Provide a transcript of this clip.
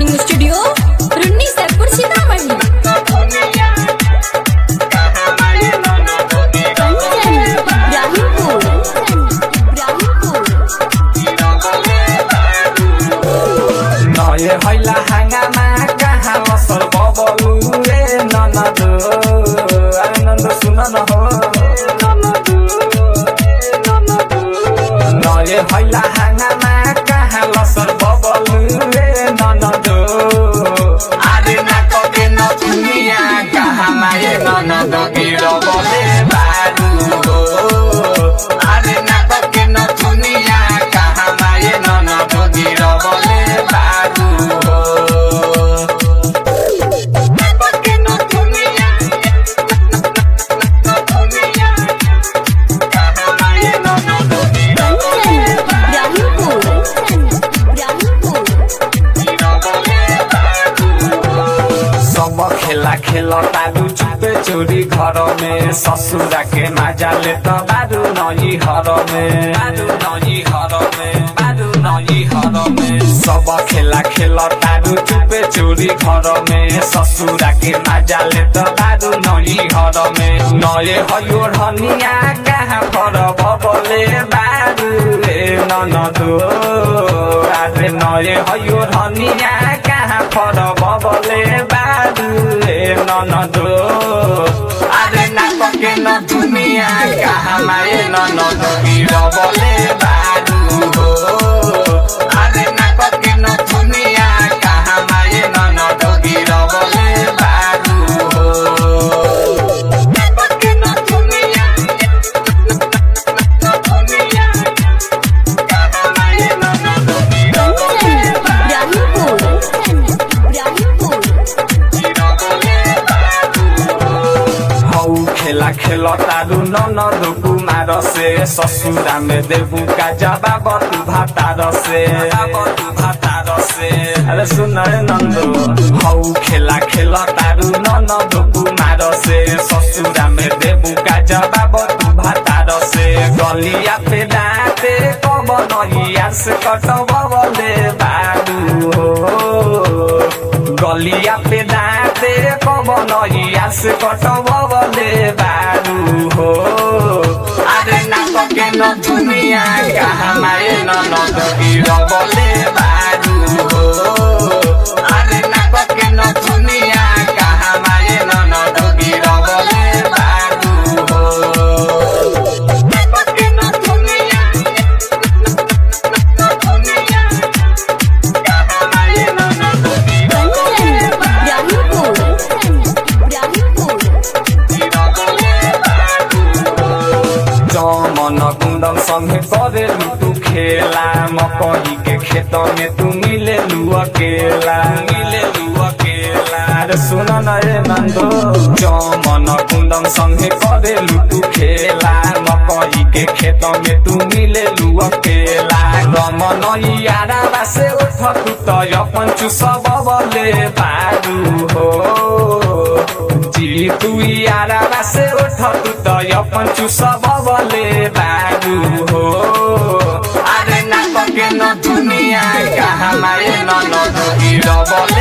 Recording studio Runni Saidpur Sitamarhi. नये हैला हांगामा कहाँ लसल बबलु रे ननद आनन्द सुन न हो नये हैला हांगामा कहाँ लसल बबलु रे ननद आरे नाक के न दुनिया कहाँ माये ननद गिरबले बारू आरे नाक के न दुनिया कहाँ माये ननद गिरबले बारू खेला खेला तारू चुपे चोरी घर में ससुरा के मजा ले तो बारू नई हर में सब खेला खेला तारू चुपे चोरी घर में ससुरा के मजा ले तो बारू नई हर में नये हयो धनिया कहाँ पर बबले बारू रे ननदो आरे नये हयो धनिया कहाँ पर बबले बारू ननदो आरे नाक के न दुनिया कहाँ माये ननदो गिरबले बारू आरे नाक के न दुनिया कहाँ माये ननदो गिरबले बारू खेला खेल तारू ननद कुमार से ससुरा में देबू का जवाब तू भातार से अरे सुन नंदो हौ खेला खेल तारू ननद कुमार से ससुरा में देबू का जवाब तू भातार से गलिया पे दाते कब नहिया से कटबले बारू गलिया पे दाते कब नहिया से कटबले बारू हो आरे नाक के न दुनिया कहाँ माये ननद गिरबले बारू हो आरे नाक के न दुनिया कहाँ माये ननद गिरबले बारू हो मन कुंदन संगे करे तू खेला मकई के खेत में तू मिले लू अकेला अरे सुन न रे नंदो मन कुंदन संगे करे तू खेला मकई के खेत में तू मिले लू अकेला रमन यारा से उठ तू तो अपन चुसब बले बारू हो जी तू यारा से उठ तू तो अपन चुसब बले बारू हो आरे नाक के न दुनिया कहाँ माये ननद गिरबले